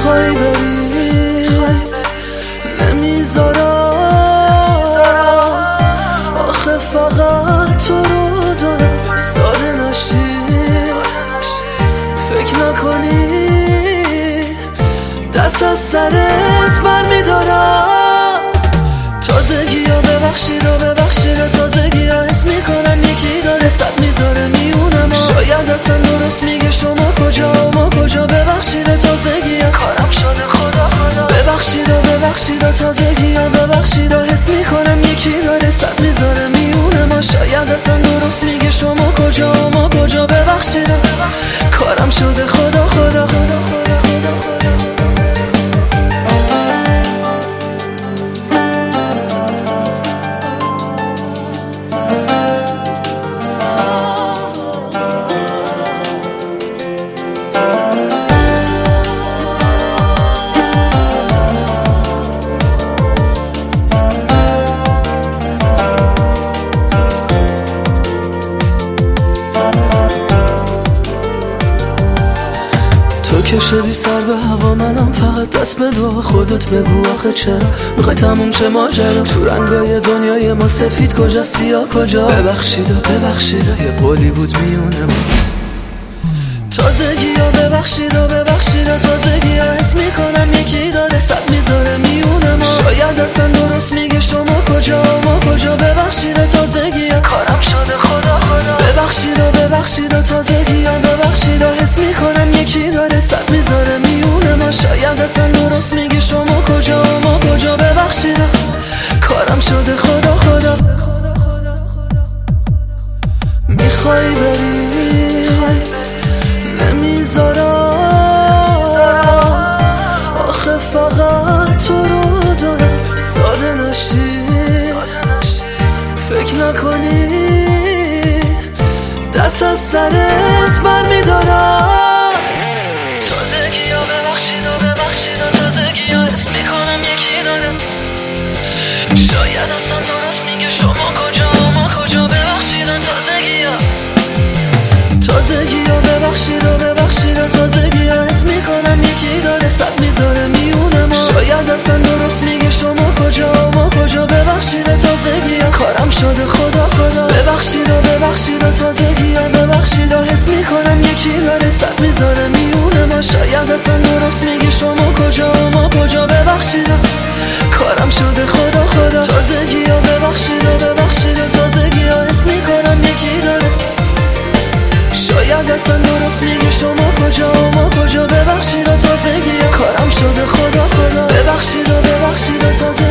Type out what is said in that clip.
میخوای بری نمیذارم، آخه فقط تو رو دارم. ساده نشی فکر نکنی دست از سرت برمیدارم. تازگی ها ببخشید و ببخشید، تازگی ها حس میکنم یکی داره صد میذاره میونم. شاید اصلا درست میگه شما کجا ما کجا. ببخشید تازگی ها کارم شده خدا خدا. ببخشید و ببخشید تازگی ها ببخشید، حس میکنم یکی داره صد میذاره میونم. شاید اصلا درست میگه شما کجا ما کجا. ببخشید کارم شده خدا خدا خدا خدا خدا خدا. تو که شدی سر به هوا، منم فقط دست به دعا. خودت بگو آخه چرا میخوای تموم شه ماجرا؟ تو رنگای دنیای ما سفید کجا سیاه کجا؟ ببخشید و ببخشید یه قولی بود میونه ما. تازگی ها ببخشید و ببخشید، تازگی ها حس میکنم یکی داره صد میذاره میونه ما. شاید اصلا درست میگه شما کجا ما کجا. ببخشید تازگی ها کارم شده خدا خدا. ببخشید و ببخشید تازگی ها ببخشید، حس میکنم یکی داره صد میذاره میونه ما. شاید اصلا درست میگه شما کجا ما کجا. ببخشید کارم شده خدا خدا. میخوای بری نمیذارم، آخه فقط تو رو دارم. ساده نشی فکر نکنی دست از سرت برمیدارم. تازگی ها ببخشید و ببخشید، تازگی ها حس میکنم یکی داره. شاید اصلا درست میگه شما کجا ما کجا. ببخشید تازگی ها تازگی ها ببخشید و ببخشید، تازگی ها حس میکنم یکی داره صد میذاره میونه ما. شاید اصلا درست میگه شما کجا ما کجا. ببخشید تازگی ها کارم شده خدا خدا. ببخشید و ببخشید تازگی ها ببخشید، حس میکنم یکی داره صد میذاره میونه ما. شاید اصلا درست میگه شما کجا ما کجا. ببخشید کارم شده خدا خدا. تازگی ها ببخشید و ببخشید، تازگی ها حس میکنم یکی داره. شاید اصلا درست میگه شما کجا ما کجا. ببخشید تازگی ها کارم شده خدا خدا. ببخشید و ببخشید تازگی